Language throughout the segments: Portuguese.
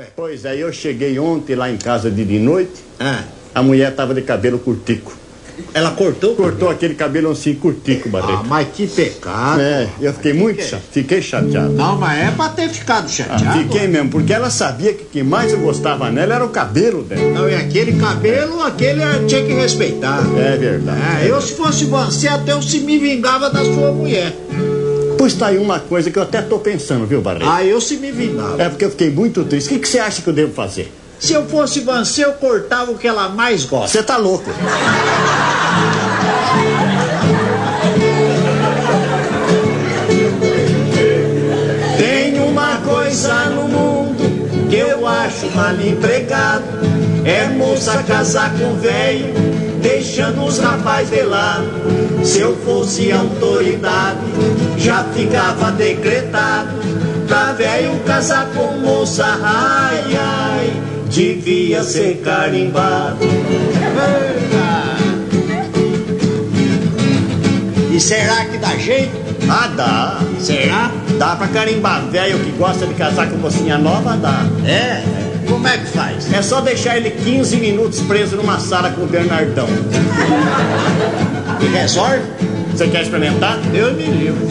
Pois é, eu cheguei ontem lá em casa de noite. A mulher tava de cabelo curtico. Ela cortou? Cortou aquele cabelo assim curtico, Barreto. Ah, mas que pecado. É, eu fiquei muito fiquei chateado. Não, mas é pra ter ficado chateado. Fiquei mesmo, porque ela sabia que o que mais eu gostava nela era o cabelo dela. Não, e aquele cabelo, aquele tinha que respeitar. É verdade. Eu, se fosse você, até eu se me vingava da sua mulher. Pois tá aí uma coisa que eu até tô pensando, viu, Barreto? Eu se me vingava. É porque eu fiquei muito triste. O que você acha que eu devo fazer? Se eu fosse você, eu cortava o que ela mais gosta. Você tá louco. Tem uma coisa no mundo que eu acho mal empregado. É moça casar com velho, deixando os rapazes de lado. Se eu fosse autoridade, já ficava decretado pra velho casar com moça, ai, ai, devia ser carimbado. E será que dá jeito? Dá. Será? Dá pra carimbar velho que gosta de casar com mocinha nova, dá. Como é que faz? É só deixar ele 15 minutos preso numa sala com o Bernardão. E resolve? Você quer experimentar? Eu me livro.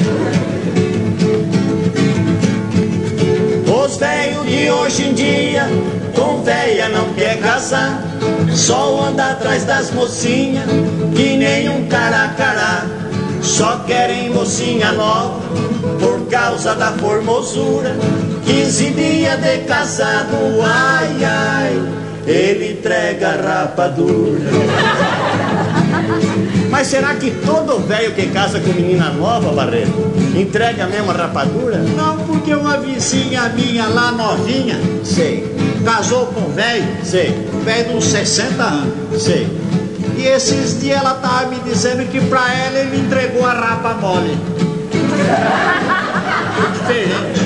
Os velhos de hoje em dia com véia não quer casar, só anda atrás das mocinhas que nem um caracará. Só querem mocinha nova por causa da formosura. 15 dias de casado, ai, ai, ele entrega a rapadura. Mas será que todo velho que casa com menina nova, Barreto, entrega a mesma rapadura? Não, porque uma vizinha minha lá novinha, casou com um velho, velho de uns 60 anos. E esses dias ela tava me dizendo que pra ela ele entregou a rapa mole. Diferente.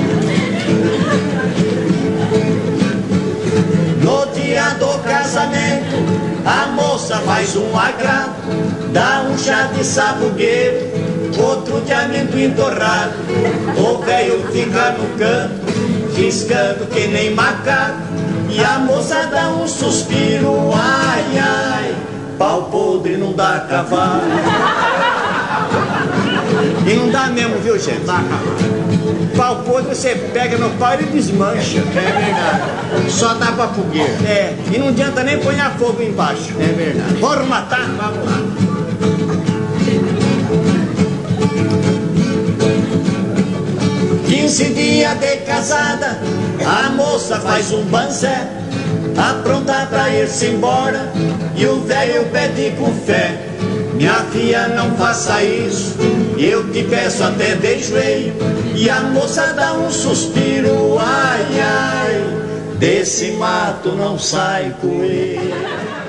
No dia do casamento, a moça faz um agrado, dá um chá de sabugueiro, outro de amendoim torrado. O velho fica no canto, riscando que nem macaco, e a moça dá um suspiro, ai, ai, pau podre não dá cavalo. E não dá mesmo, viu, gente? Não dá cavalo. Pau podre você pega no pau e desmancha. É verdade. Só dá pra fogueira. E não adianta nem pôr fogo embaixo. É verdade. Bora matar? Vamos lá. Quinze dias de casada, a moça faz um banzé, apronta pra ir-se embora, e o velho pede com fé: minha filha, não faça isso, eu te peço até de joelho. E a moça dá um suspiro, ai, ai, desse mato não sai coelho.